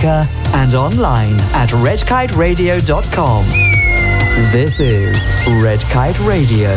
speaker and online at redkiteradio.com. This is Red Kite Radio.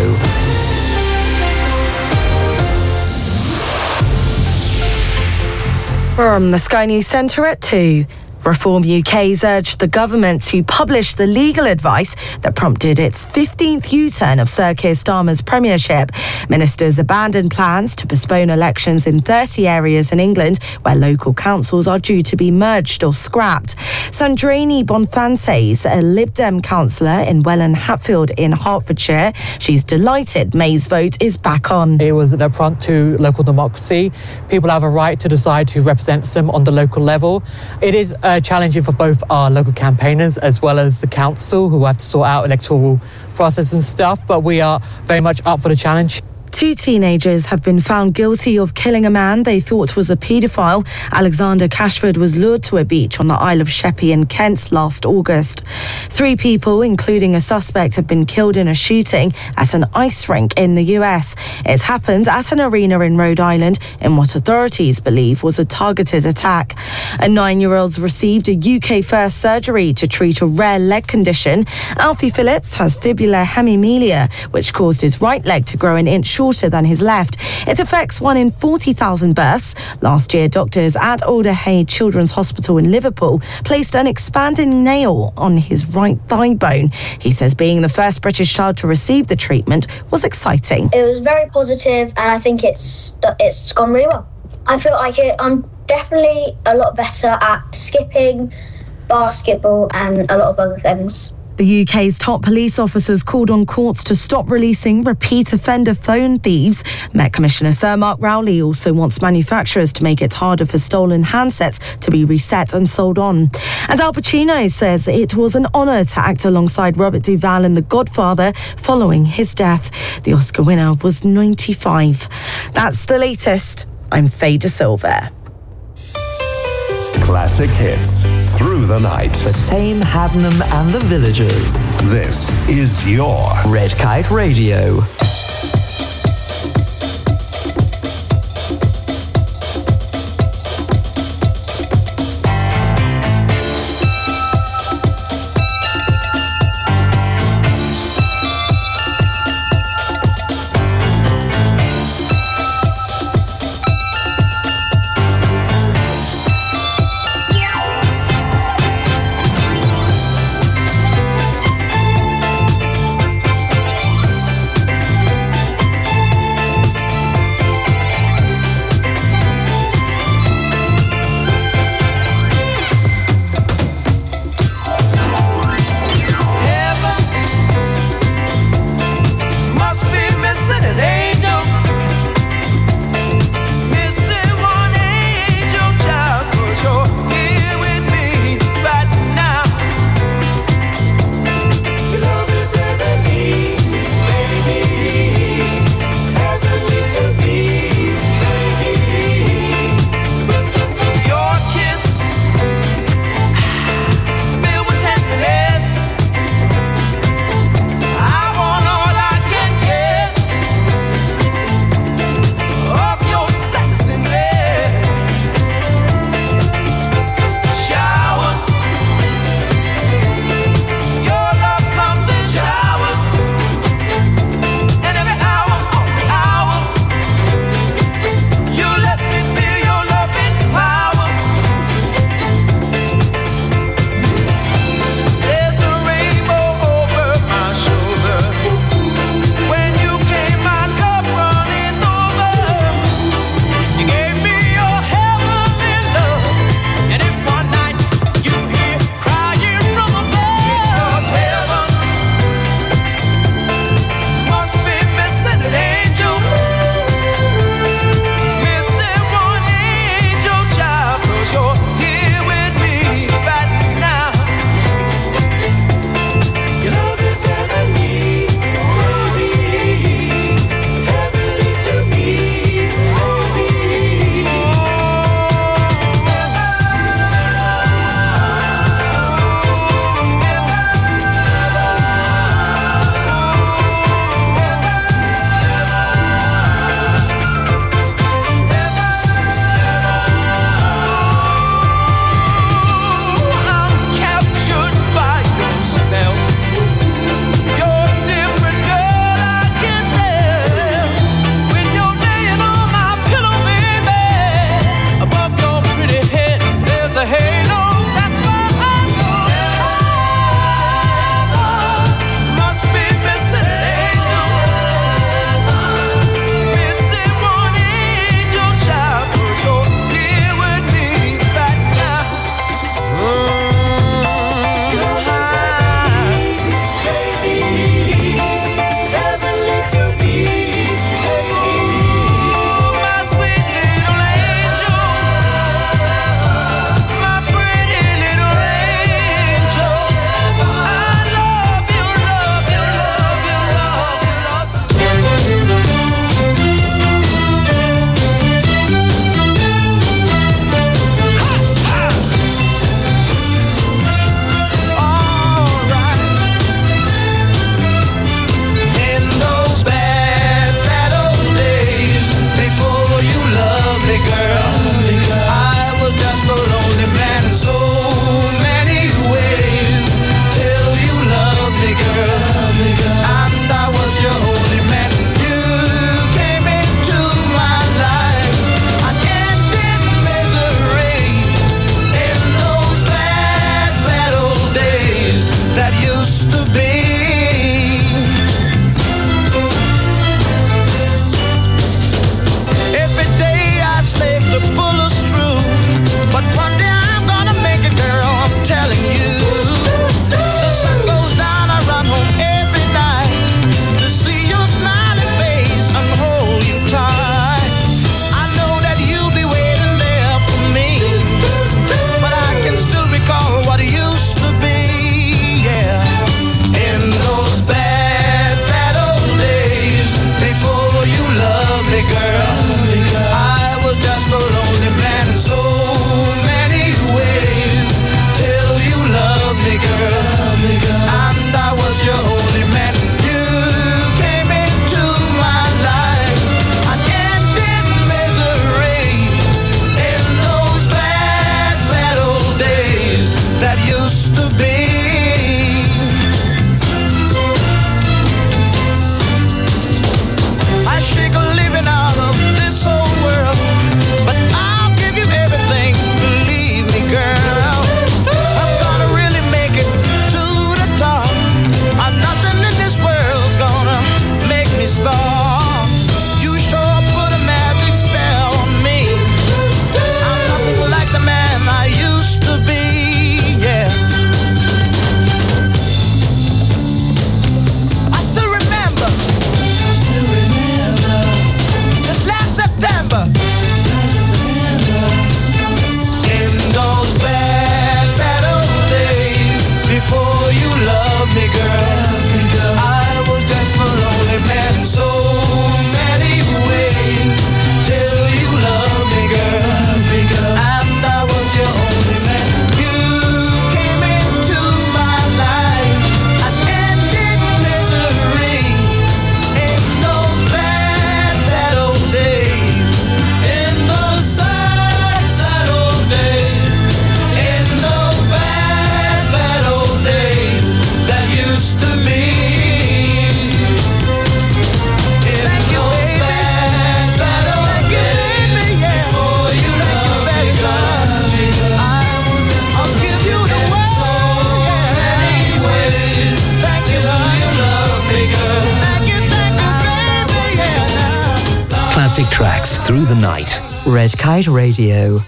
From the Sky News Centre at 2. Reform UK's urged the government to publish the legal advice that prompted its 15th U-turn of Sir Keir Starmer's premiership. Ministers abandoned plans to postpone elections in 30 areas in England where local councils are due to be merged or scrapped. Sandraini Bonfantes, a Lib Dem councillor in Welland Hatfield in Hertfordshire, she's delighted May's vote is back on. It was an affront to local democracy. People have a right to decide who represents them on the local level. It is challenging for both our local campaigners as well as the council, who have to sort out electoral process and stuff, but we are very much up for the challenge. 2 teenagers have been found guilty of killing a man they thought was a paedophile. Alexander Cashford was lured to a beach on the Isle of Sheppey in Kent last August. 3 people, including a suspect, have been killed in a shooting at an ice rink in the US. It happened at an arena in Rhode Island in what authorities believe was a targeted attack. A 9-year-old's received a UK-first surgery to treat a rare leg condition. Alfie Phillips has fibular hemimelia, which caused his right leg to grow an inch shorter than his left. It affects 1 in 40,000 births. Last year, doctors at Alder Hey Children's Hospital in Liverpool placed an expanding nail on his right thigh bone. He says being the first British child to receive the treatment was exciting. It was very positive, and I think it's gone really well. I feel like I'm definitely a lot better at skipping, basketball, and a lot of other things. The UK's top police officers called on courts to stop releasing repeat offender phone thieves. Met Commissioner Sir Mark Rowley also wants manufacturers to make it harder for stolen handsets to be reset and sold on. And Al Pacino says it was an honour to act alongside Robert Duvall in The Godfather following his death. The Oscar winner was 95. That's the latest. I'm Faye De Silva. Classic hits through the night. For Tame, Haddenham and the Villagers. This is your Red Kite Radio. classic tracks through the night. Red Kite Radio.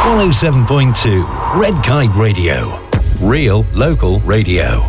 107.2 Red Kite Radio. Real local radio.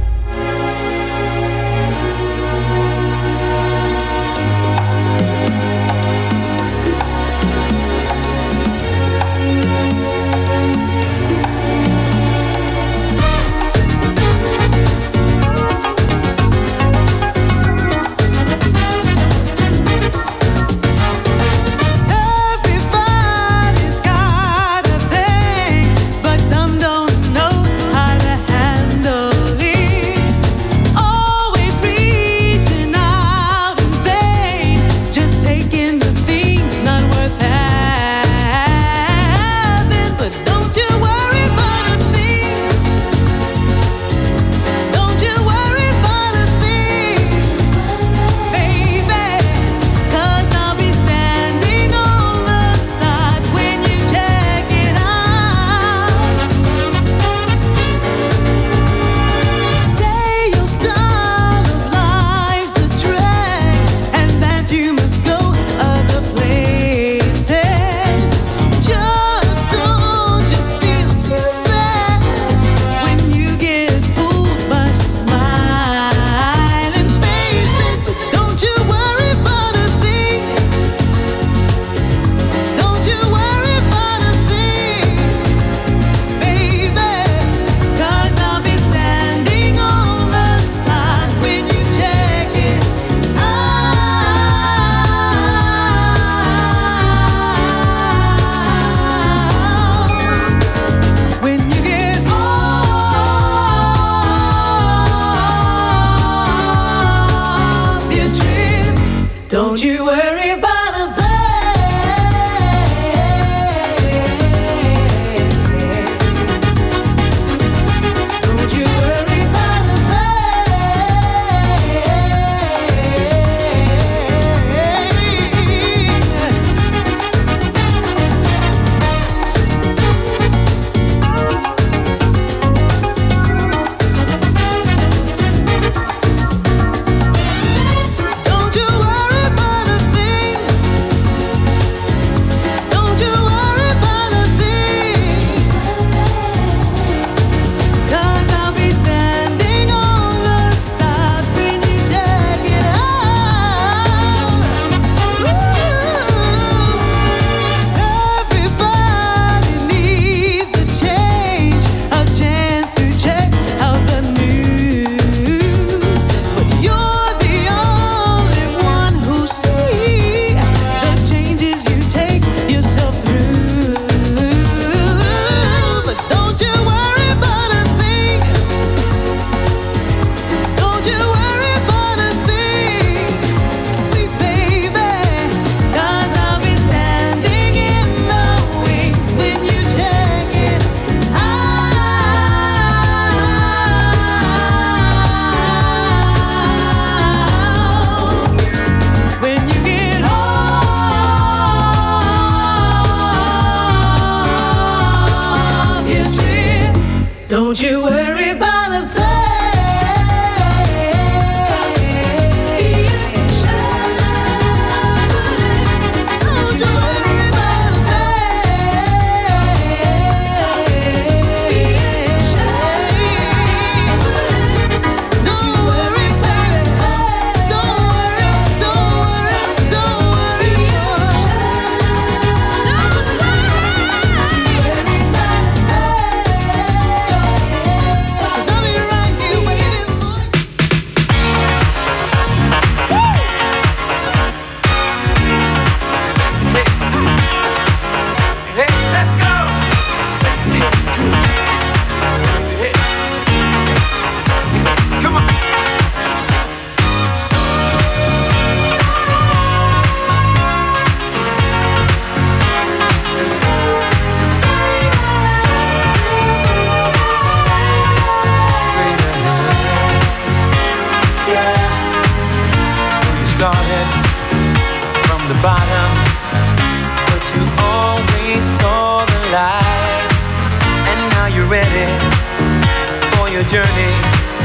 journey,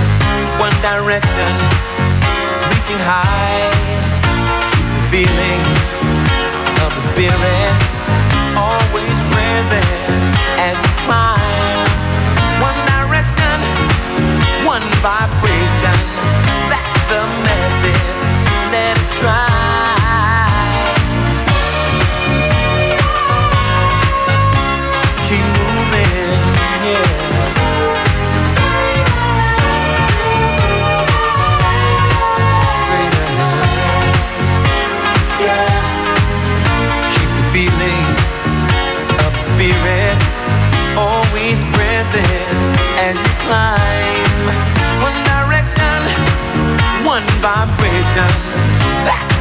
one direction, reaching high. Keep the feeling of the spirit always present.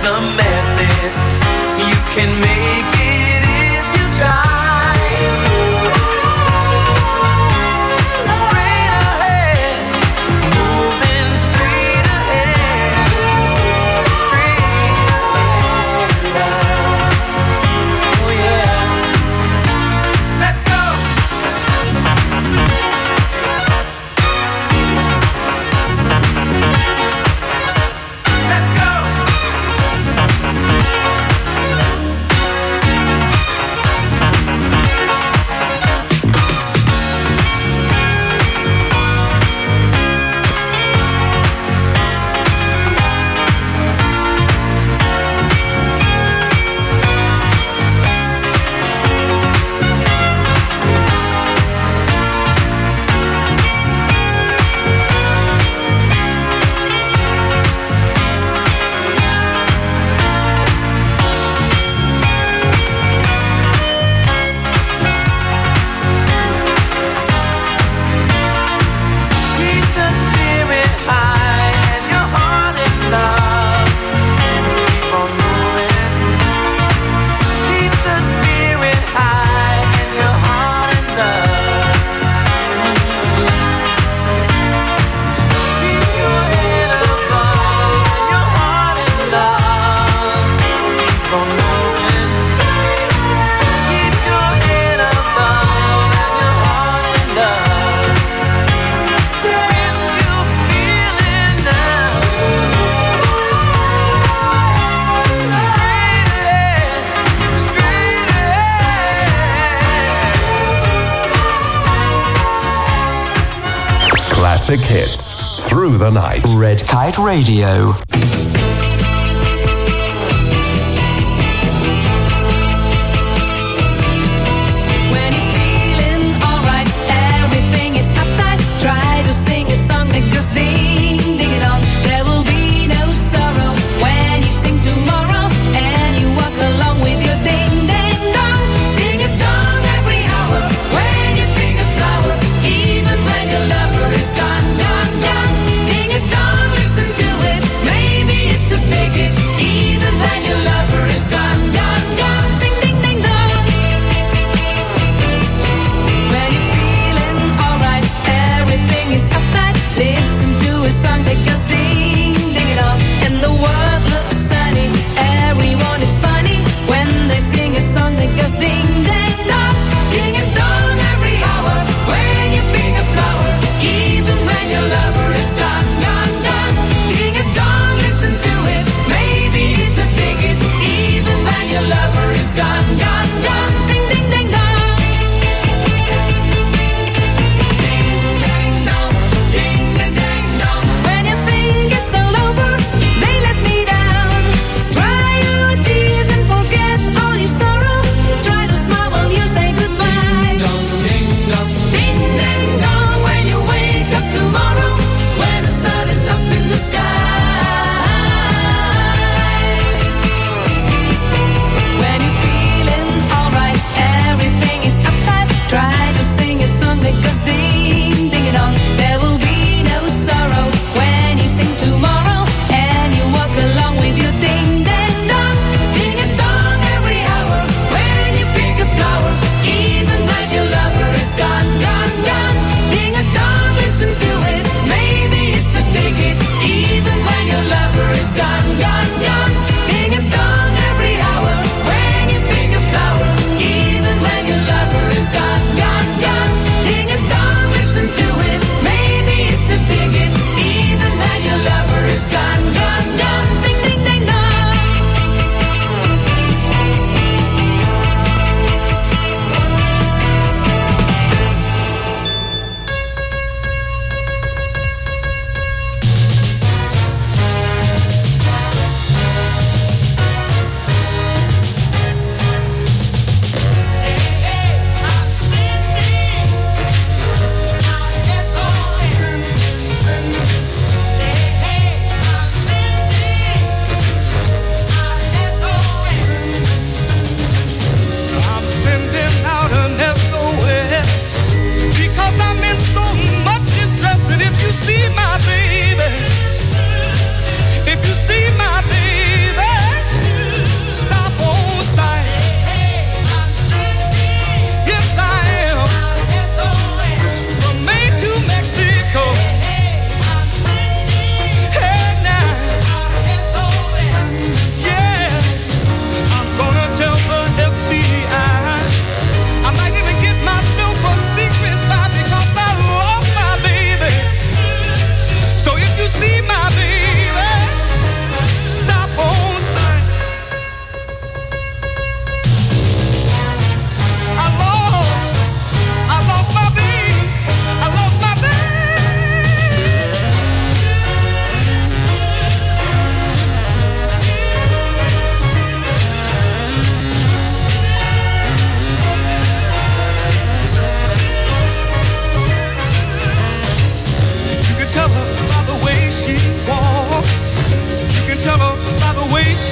the message. You can make it if you try. Straight ahead, moving straight ahead, oh yeah. Let's go. Let's go. Keep the spirit high and your heart in love. Keep on moving. Keep the spirit high and your heart in love. Keep your head above and your heart in love. Keep on moving. Keep your head above and your heart in love. When you feel it now, straight ahead. Classic hits through the night. Red Kite Radio. When you're feeling alright, everything is uptight. Try to sing a song that goes ding, ding it on. There will be no sorrow when you sing tomorrow and you walk along with your ding, ding dong. Ding a dong every hour when you pick a flower, even when your lover is gone, gone, gone. Ding a dong, listen to it, maybe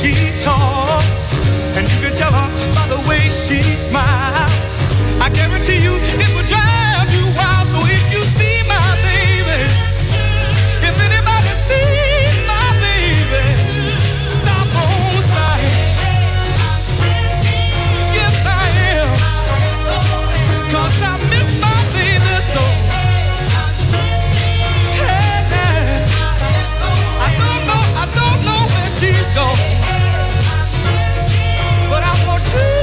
she talks, and you can tell her by the way she smiles. I guarantee you it will drive you wild. So if you see my baby, if anybody sees my baby, stop on sight. Yes, I am, 'cause I miss my baby so. Hey, I don't know where she's gone, but I want you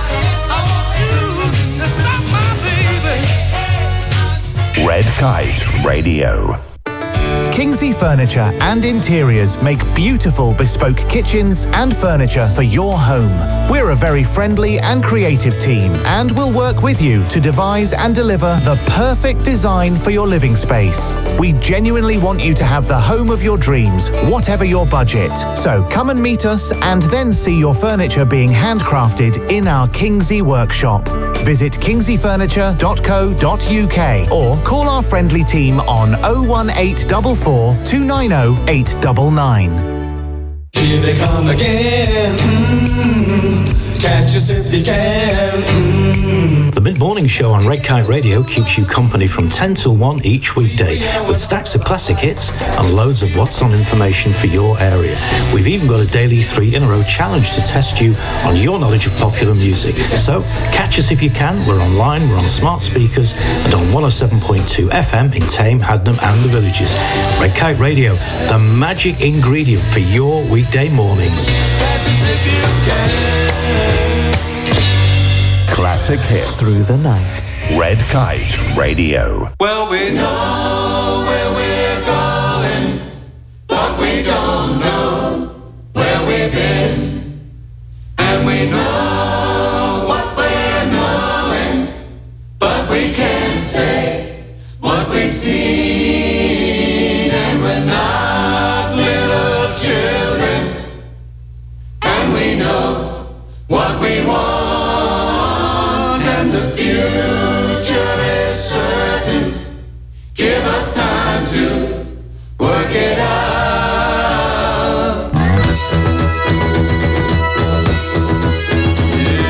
to stop my baby. Red Kite Radio. Kingsley Furniture and Interiors make beautiful bespoke kitchens and furniture for your home. We're a very friendly and creative team and will work with you to devise and deliver the perfect design for your living space. We genuinely want you to have the home of your dreams, whatever your budget. So come and meet us and then see your furniture being handcrafted in our Kingsley workshop. Visit kingsleyfurniture.co.uk or call our friendly team on 01844 290 899. Here they come again. Catch us if you can. The mid-morning show on Red Kite Radio keeps you company from 10 till 1 each weekday with stacks of classic hits and loads of what's on information for your area. We've even got a daily 3-in-a-row challenge to test you on your knowledge of popular music. So catch us if you can. We're online, we're on smart speakers and on 107.2 FM in Tame, Hadnam and the Villages. Red Kite Radio, the magic ingredient for your weekday mornings. Catch us if you can. Classic hits Through the night. Red Kite Radio. Well, we know where we're going, but we don't know where we've been. And we know what we're knowing, but we can't say what we've seen. And we're not little children, and we know what we want. The future is certain. Give us time to work it out. Yeah.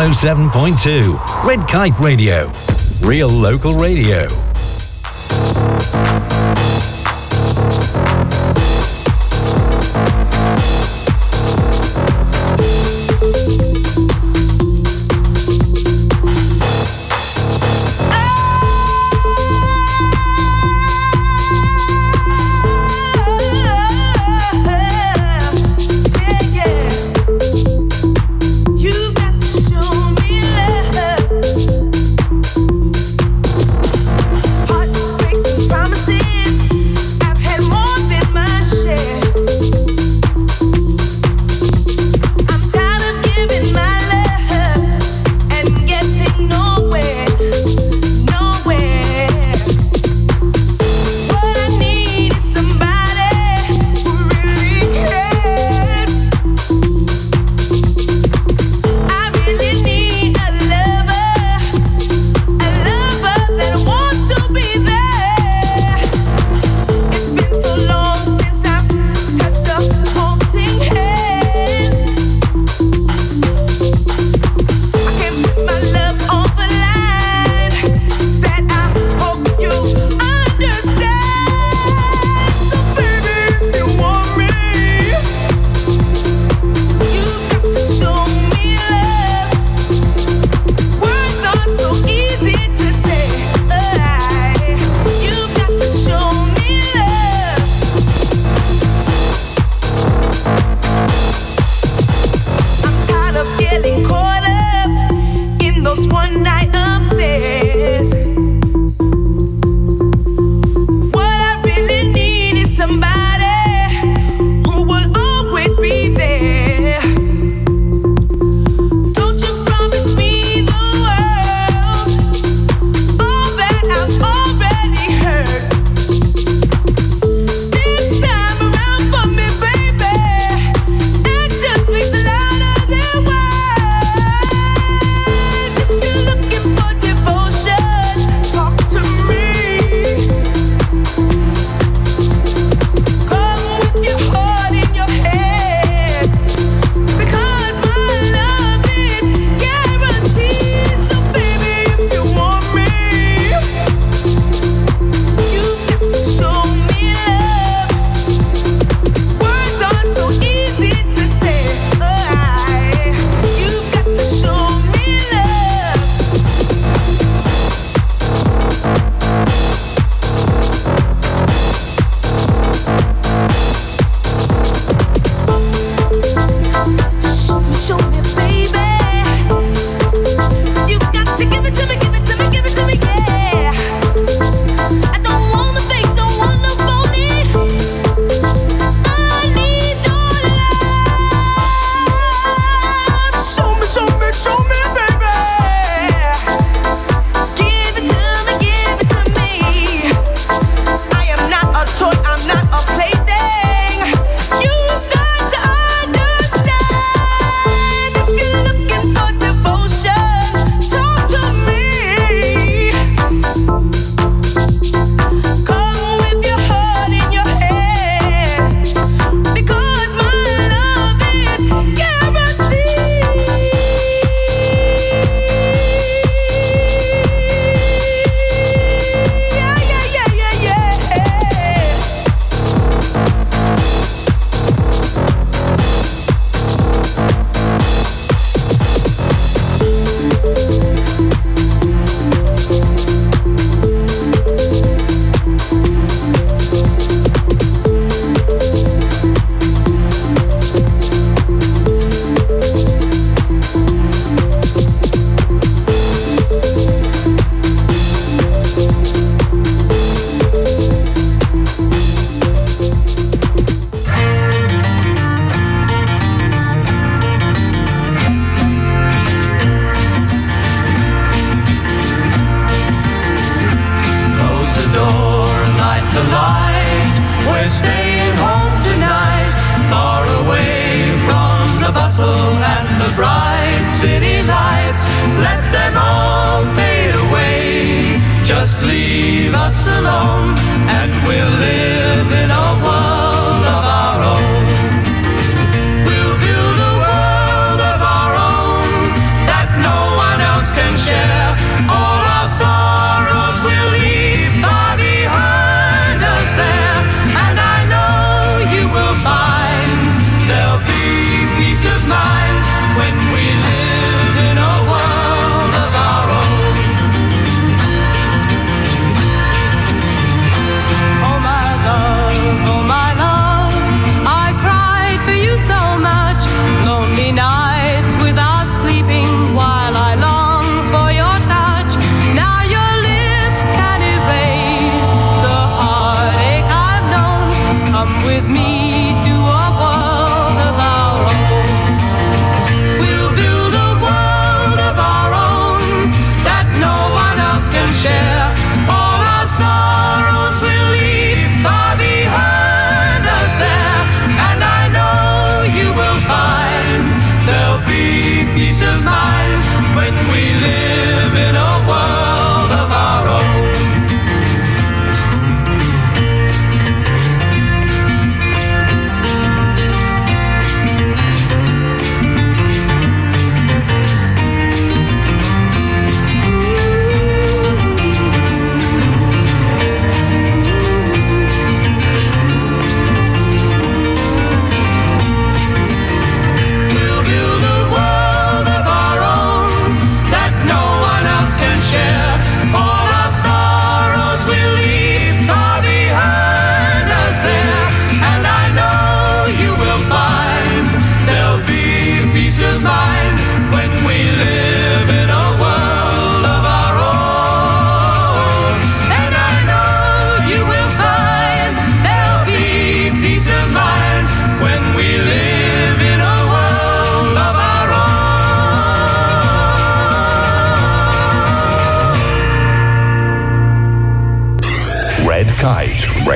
107.2. Red Kite Radio. Real local radio. Promises, I've had more than my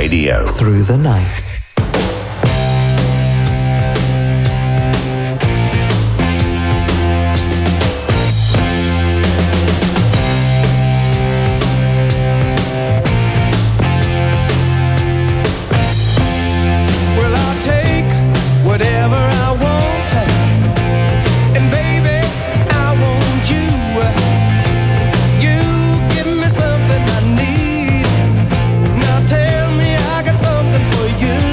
Radio. Through the night. Well, I'll take whatever I want, and baby, I want you. You give me something I need. Now tell me I got something for you.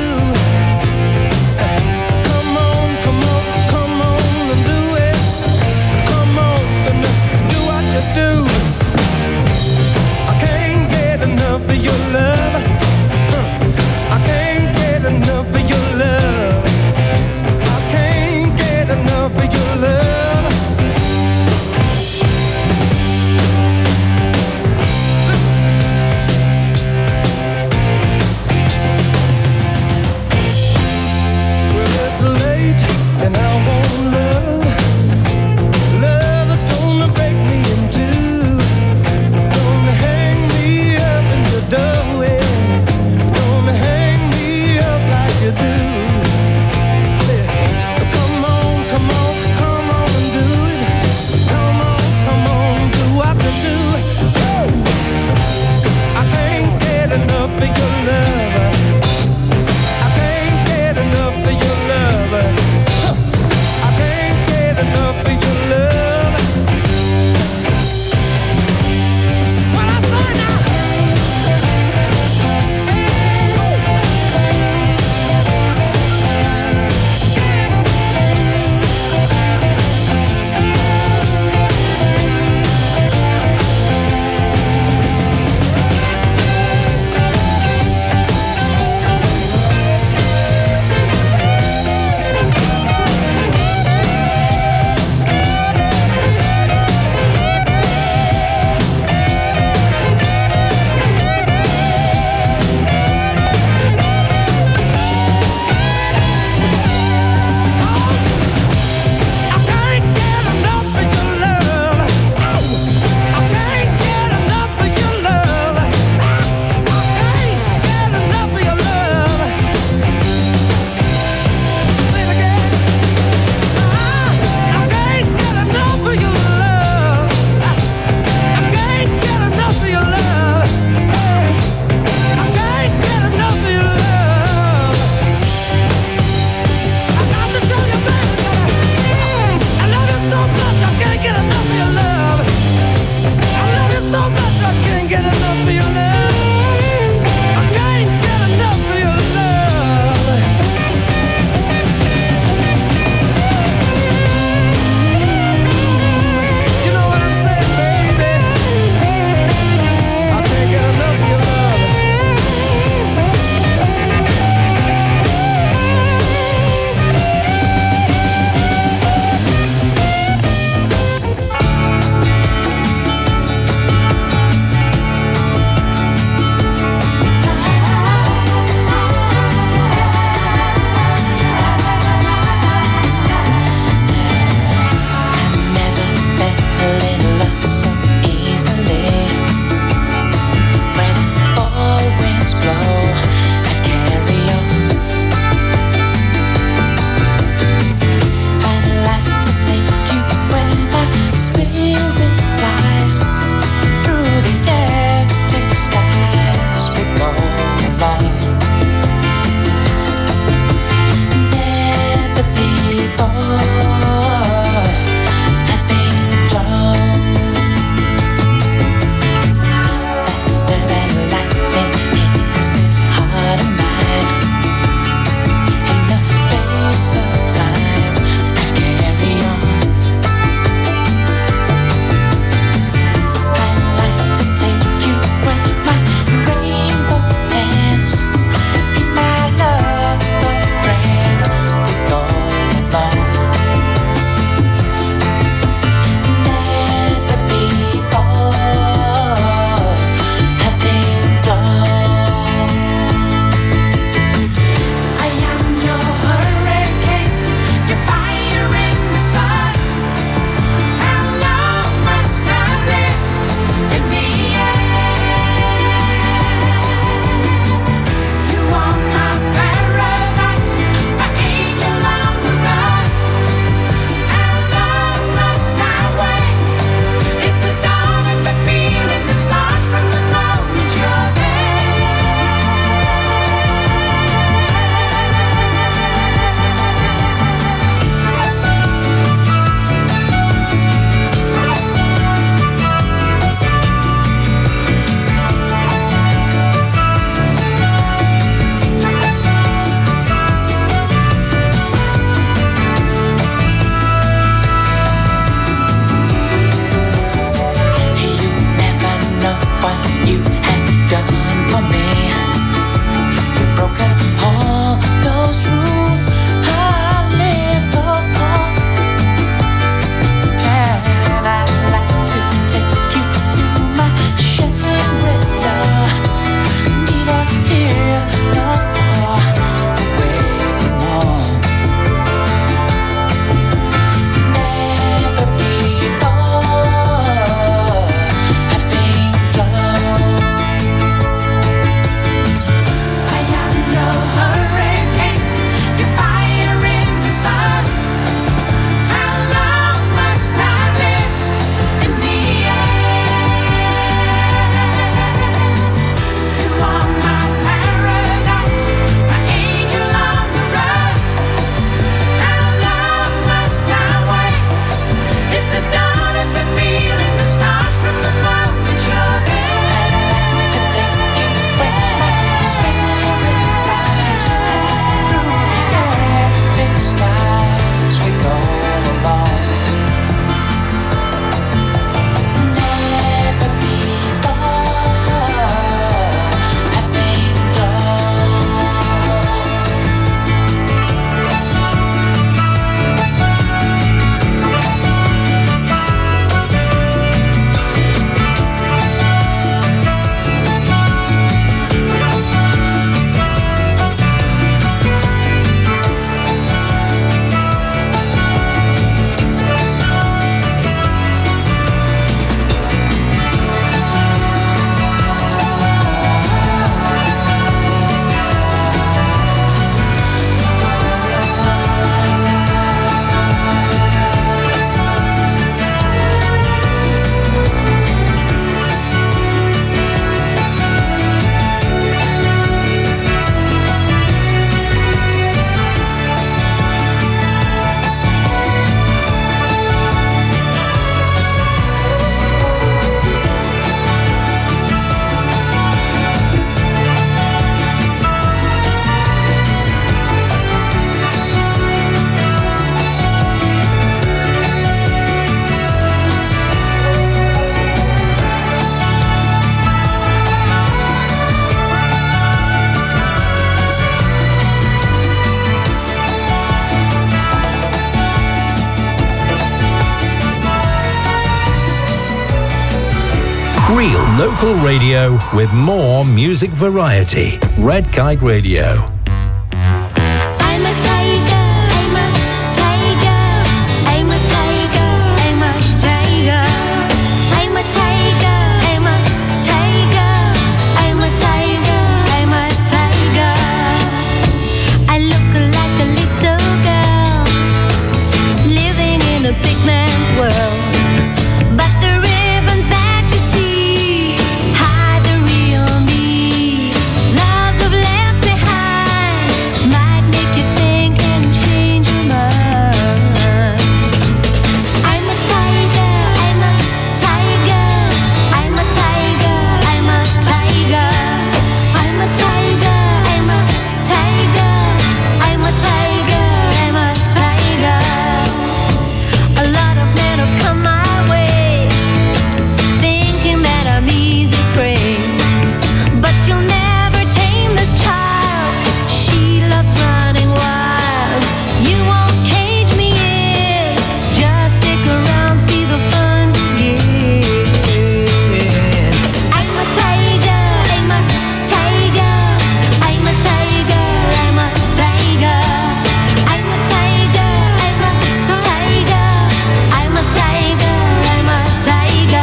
Real local radio with more music variety. Red Kite Radio. I'm a tiger, I'm a tiger, I'm a tiger, I'm a tiger. I'm a tiger, I'm a tiger, I'm a tiger, I'm a tiger. I look like a little girl living in a big man's world. But the ribbons that you see hide the real me. Loves of left behind might make you think and change your mind. I'm a tiger, I'm a tiger, I'm a tiger, I'm a tiger. I'm a tiger, I'm a tiger, I'm a tiger, I'm a tiger. A lot of men have come my way, thinking that I'm easy prey. But you'll never tame this child. She loves running wild. You won't cage me in. Just stick around, see the fun begin. I'm a tiger, I'm a tiger, I'm a tiger, I'm a tiger. I'm a tiger, I'm a tiger, I'm a tiger, I'm a tiger.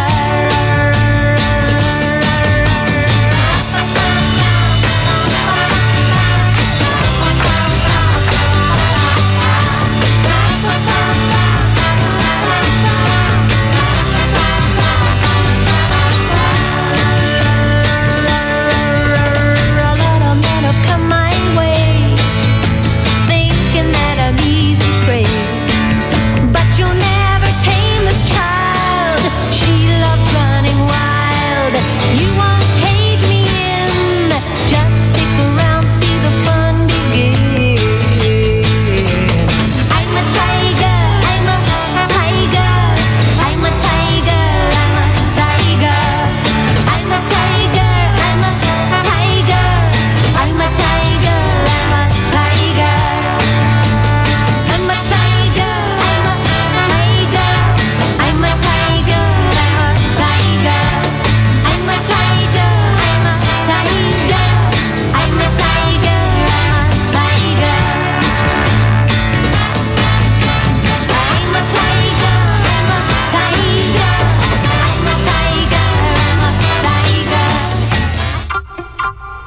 A lot of men have come my way, thinking that I'm easy prey. But you'll never tame this child. She loves running wild. You won't cage me in. Just stick around, see the fun begin. I'm a tiger, I'm a tiger, I'm a tiger, I'm a tiger. I'm a tiger, I'm a tiger, I'm a tiger, I'm a tiger. I'm a tiger, I'm a tiger, I'm a tiger, I'm a tiger. I'm a tiger, I'm a tiger, I'm a tiger, I'm a tiger. I'm a tiger, I'm a tiger, I'm a tiger, I'm a tiger.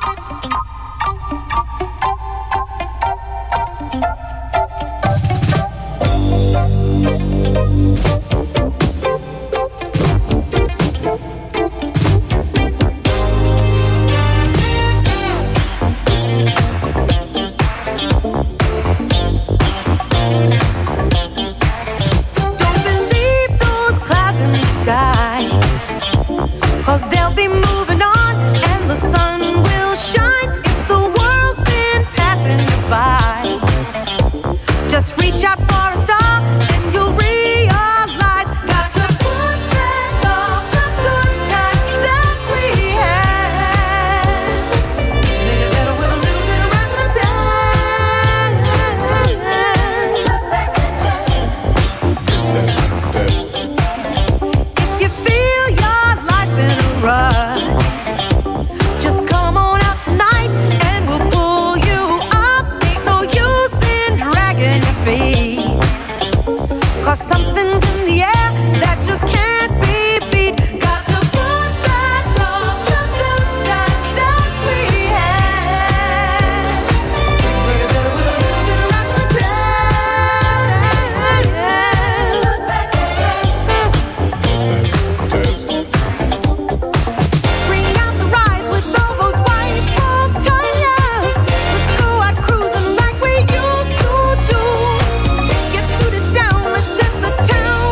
Don't believe those clouds in the sky, 'cause they'll be moving on and the sun will shine if the world's been passing you by. Just reach out for a star and you'll realize, got to put back all the good times that we had. Make it better with a little bit of rest and time. If you feel your life's in a rut, just come on out tonight and we'll pull you up. Ain't no use in dragging your feet, 'cause something's in the air that just can't be beat. Got to put back all the good times that we had. Make it better with a little bit of rest and bring out the rides with all those white folk tires. Let's go out cruising like we used to do. Get suited down, let's set the town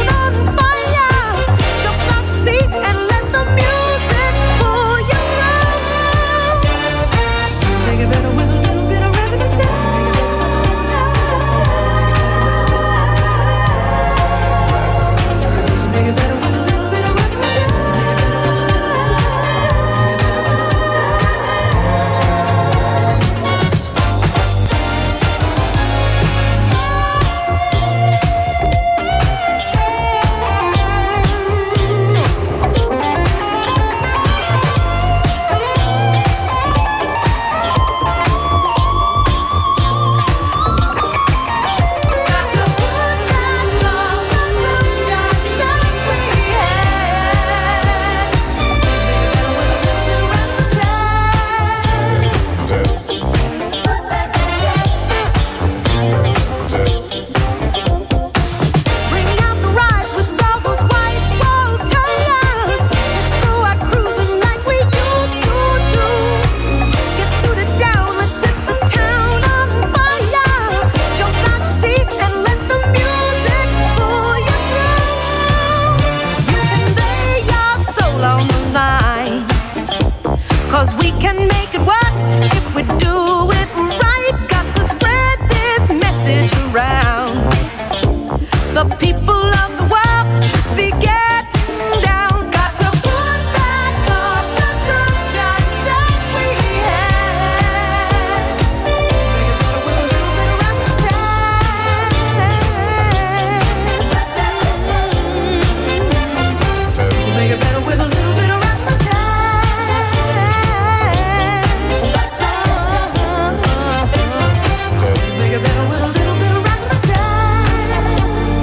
it better with a little bit of razzmatazz.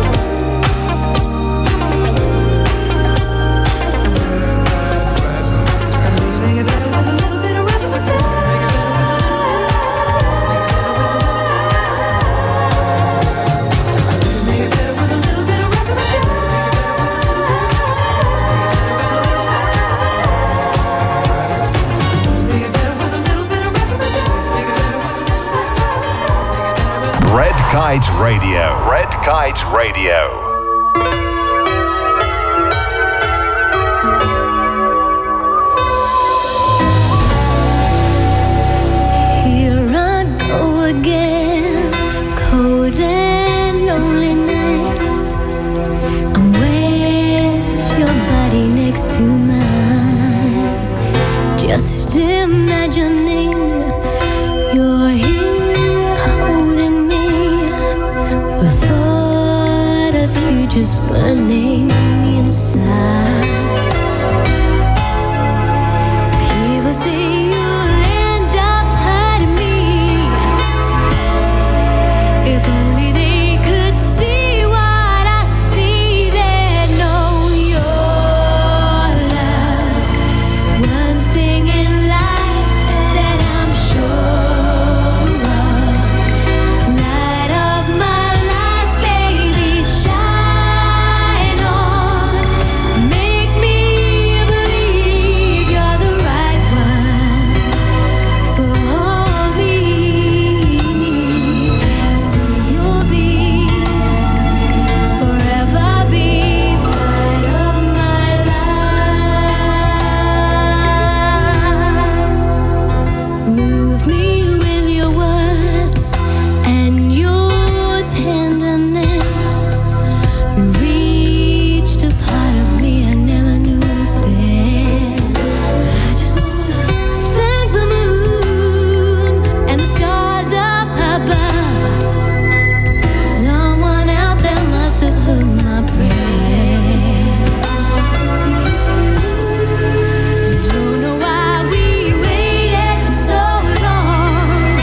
Make it better with a little bit of razzmatazz. Make it better with a little bit of razzmatazz. Red Kite Radio. Red Kite Radio. Here I go again, cold and lonely nights. I'm with your body next to mine, just imagining you're here holding me. The thought of you just burning me inside. People say you'll end up hurting me. If only they could see what I see, they'd know you're like one thing in life that I'm sure of. Light of my life, baby, shine on. Make me believe you're the right one for me. So you'll be forever be part of my life. Move me with your words and your tenderness. You reached a part of me I never knew was there. I just wanna thank the moon and the stars up above. Someone out there must have heard my prayer. Don't know why we waited so long.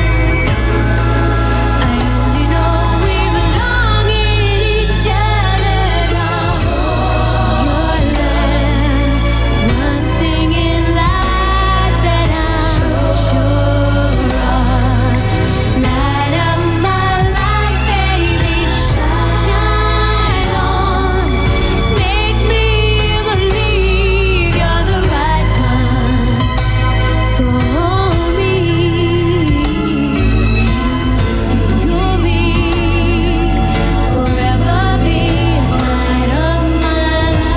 I only know we belong in each other's arms. You're like one thing in life that I'm sure of. Light up my life, baby, shine on. Make me believe you're the right one for me. So you'll be forever be light of my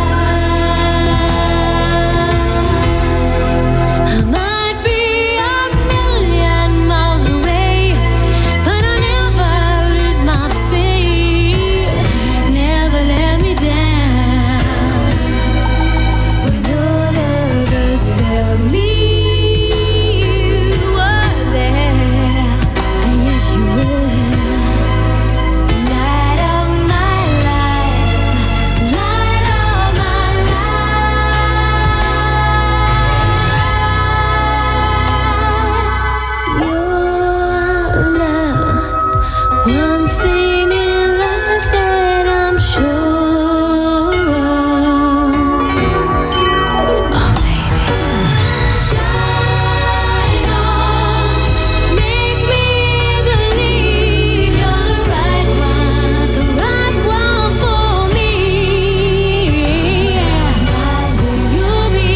life. I might be a million miles away, but I'll never lose my faith. Never let me down. When all others failed me, you were there, and yes you were. Light of my life, light of my life. Your love, one thing in life that I'm sure of. Oh baby, shine on. Make me believe you're the right one for me. So you'll be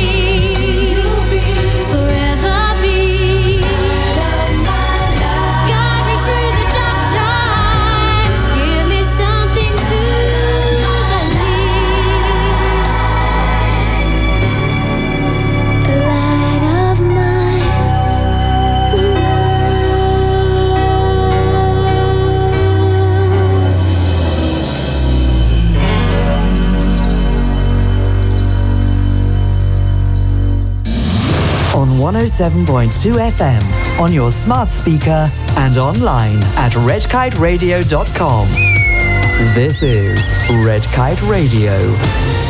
forever be guide me through the dark times. Give me something to believe. Light of my On 107.2 FM, on your smart speaker and online at redkiteradio.com. This is Red Kite Radio.